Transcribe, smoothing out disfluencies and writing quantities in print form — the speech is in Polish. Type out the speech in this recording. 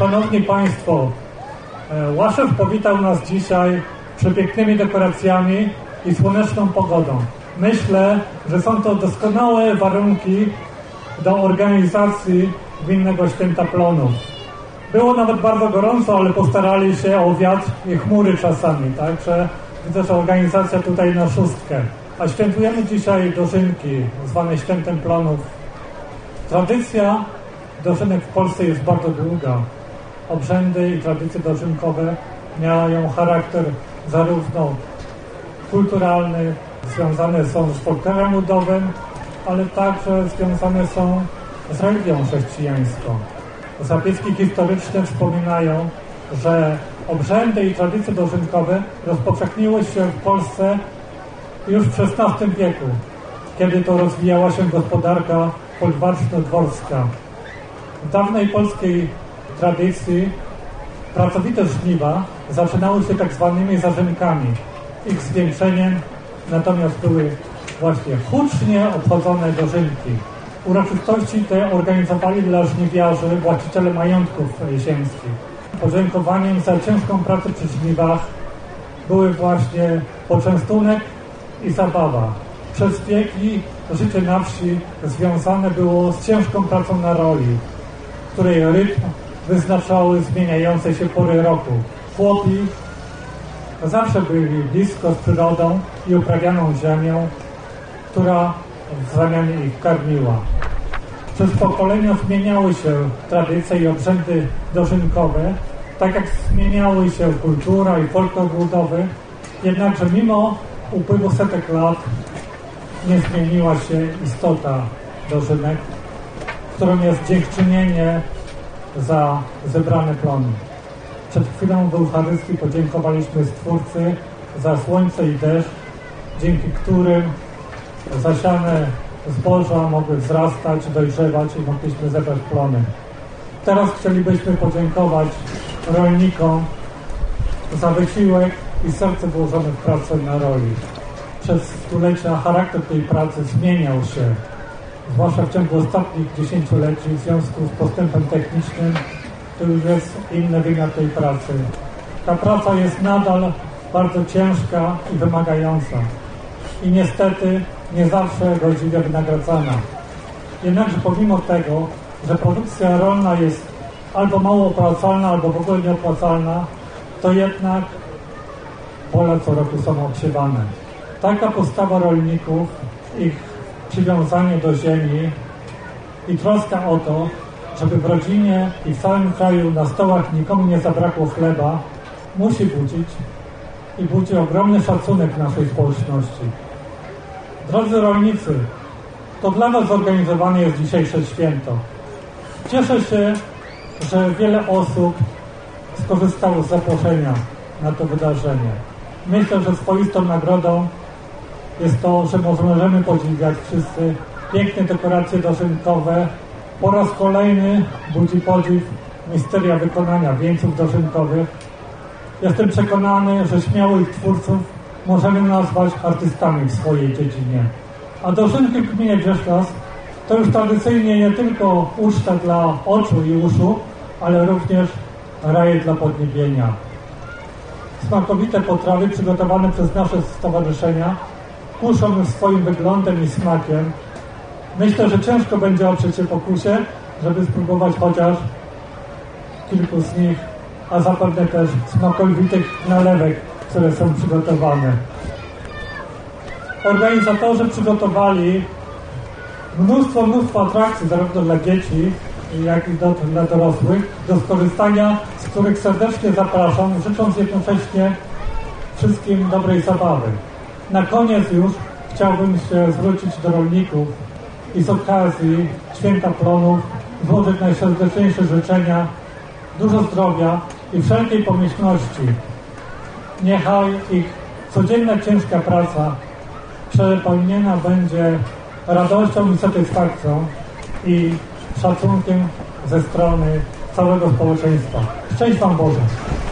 Szanowni Państwo, Łaszew powitał nas dzisiaj przepięknymi dekoracjami i słoneczną pogodą. Myślę, że są to doskonałe warunki do organizacji Gminnego Święta Plonów. Było nawet bardzo gorąco, ale postarali się o wiatr i chmury czasami, także widzę, że organizacja tutaj na szóstkę. A świętujemy dzisiaj dożynki, zwane Świętem Plonów. Tradycja dożynek w Polsce jest bardzo długa. Obrzędy i tradycje dożynkowe mają charakter zarówno kulturalny, związane są z folklorem ludowym, ale także związane są z religią chrześcijańską. Zapiski historyczne wspominają, że obrzędy i tradycje dożynkowe rozpowszechniły się w Polsce już w XVI wieku, kiedy to rozwijała się gospodarka folwarczno-dworska. W dawnej polskiej tradycji pracowite żniwa zaczynały się tak zwanymi zarzynkami. Ich zwieńczeniem natomiast były właśnie hucznie obchodzone dożynki. Uroczystości te organizowali dla żniwiarzy właściciele majątków ziemskich. Podziękowaniem za ciężką pracę przy żniwach były właśnie poczęstunek i zabawa. Przez wieki życie na wsi związane było z ciężką pracą na roli, której rytm wyznaczały zmieniające się pory roku. Chłopi zawsze byli blisko z przyrodą i uprawianą ziemią, która w zamianie ich karmiła. Przez pokolenia zmieniały się tradycje i obrzędy dożynkowe, tak jak zmieniały się kultura i folklor ludowy, jednakże mimo upływu setek lat nie zmieniła się istota dożynek, którą jest dziękczynienie za zebrane plony. Przed chwilą w Eucharystii podziękowaliśmy Stwórcy za słońce i deszcz, dzięki którym zasiane zboża mogły wzrastać, dojrzewać i mogliśmy zebrać plony. Teraz chcielibyśmy podziękować rolnikom za wysiłek i serce włożone w pracę na roli. Przez stulecia charakter tej pracy zmieniał się, zwłaszcza w ciągu ostatnich dziesięcioleci w związku z postępem technicznym. To już jest inny wymiar tej pracy. Ta praca jest nadal bardzo ciężka i wymagająca i niestety nie zawsze godziwie wynagradzana. Jednakże pomimo tego, że produkcja rolna jest albo mało opłacalna, albo w ogóle nieopłacalna, to jednak pole co roku są obsiewane. Taka postawa rolników, ich przywiązanie do ziemi i troska o to, żeby w rodzinie i w całym kraju na stołach nikomu nie zabrakło chleba, musi budzić i budzi ogromny szacunek naszej społeczności. Drodzy rolnicy, to dla Was zorganizowane jest dzisiejsze święto. Cieszę się, że wiele osób skorzystało z zaproszenia na to wydarzenie. Myślę, że swoistą nagrodą jest to, że możemy podziwiać wszyscy piękne dekoracje dożynkowe. Po raz kolejny budzi podziw misteria wykonania wieńców dożynkowych. Jestem przekonany, że śmiałych twórców możemy nazwać artystami w swojej dziedzinie. A dożynki w gminie Brzeszczas to już tradycyjnie nie tylko uczta dla oczu i uszu, ale również raje dla podniebienia. Smakowite potrawy przygotowane przez nasze stowarzyszenia kuszą już swoim wyglądem i smakiem. Myślę, że ciężko będzie oprzeć się pokusie, żeby spróbować chociaż kilku z nich, a zapewne też smakowitych nalewek, które są przygotowane. Organizatorzy przygotowali mnóstwo atrakcji, zarówno dla dzieci, jak i dla dorosłych, do skorzystania, z których serdecznie zapraszam, życząc jednocześnie wszystkim dobrej zabawy. Na koniec już chciałbym się zwrócić do rolników i z okazji Święta Plonów złożyć najserdeczniejsze życzenia, dużo zdrowia i wszelkiej pomyślności. Niechaj ich codzienna ciężka praca przepełniona będzie radością i satysfakcją i szacunkiem ze strony całego społeczeństwa. Szczęść Wam Boże!